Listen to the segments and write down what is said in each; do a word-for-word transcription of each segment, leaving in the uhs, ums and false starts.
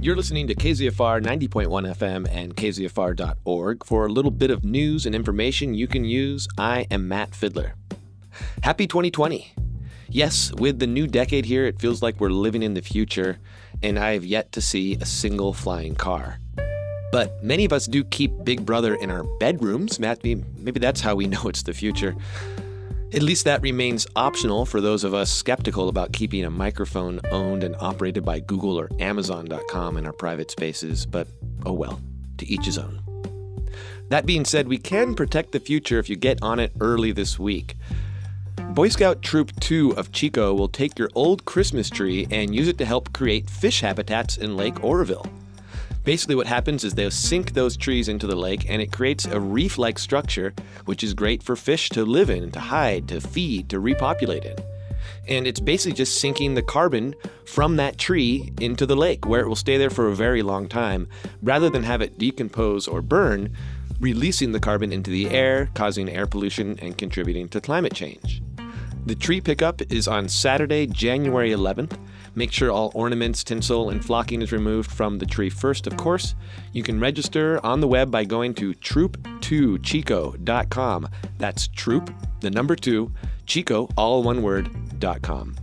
You're listening to K Z F R ninety point one F M and K Z F R dot org. For a little bit of news and information you can use, I am Matt Fidler. Happy twenty twenty. Yes, with the new decade here, it feels like we're living in the future, and I have yet to see a single flying car. But many of us do keep Big Brother in our bedrooms. Maybe, maybe that's how we know it's the future. At least that remains optional for those of us skeptical about keeping a microphone owned and operated by Google or Amazon dot com in our private spaces, but oh well, to each his own. That being said, we can protect the future if you get on it early this week. Boy Scout Troop two of Chico will take your old Christmas tree and use it to help create fish habitats in Lake Oroville. Basically what happens is they'll sink those trees into the lake and it creates a reef-like structure which is great for fish to live in, to hide, to feed, to repopulate in. And it's basically just sinking the carbon from that tree into the lake where it will stay there for a very long time rather than have it decompose or burn, releasing the carbon into the air, causing air pollution and contributing to climate change. The tree pickup is on Saturday, January eleventh. Make sure all ornaments, tinsel, and flocking is removed from the tree first, of course. You can register on the web by going to troop two chico dot com. That's troop, the number two, Chico, all one word, dot com.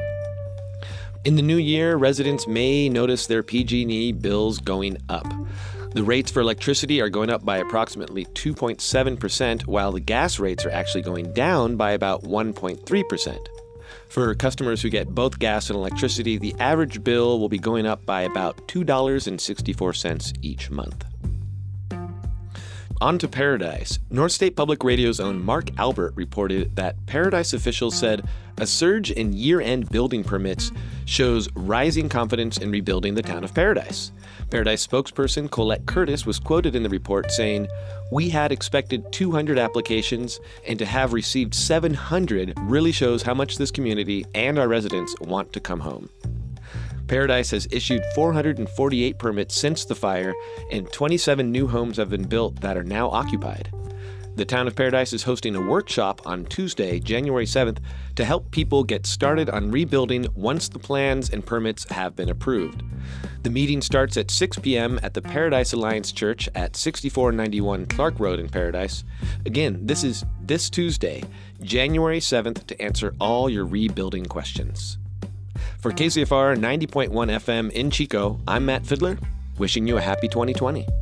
In the new year, residents may notice their P G and E bills going up. The rates for electricity are going up by approximately two point seven percent, while the gas rates are actually going down by about one point three percent. For customers who get both gas and electricity, the average bill will be going up by about two dollars and sixty-four cents each month. On to Paradise. North State Public Radio's own Mark Albert reported that Paradise officials said a surge in year-end building permits shows rising confidence in rebuilding the town of Paradise. Paradise spokesperson Colette Curtis was quoted in the report saying, "We had expected two hundred applications, and to have received seven hundred really shows how much this community and our residents want to come home." Paradise has issued four hundred forty-eight permits since the fire, and twenty-seven new homes have been built that are now occupied. The town of Paradise is hosting a workshop on Tuesday, January seventh, to help people get started on rebuilding once the plans and permits have been approved. The meeting starts at six p.m. at the Paradise Alliance Church at sixty-four ninety-one Clark Road in Paradise. Again, this is this Tuesday, January seventh, to answer all your rebuilding questions. For K Z F R ninety point one F M in Chico, I'm Matt Fidler, wishing you a happy twenty twenty.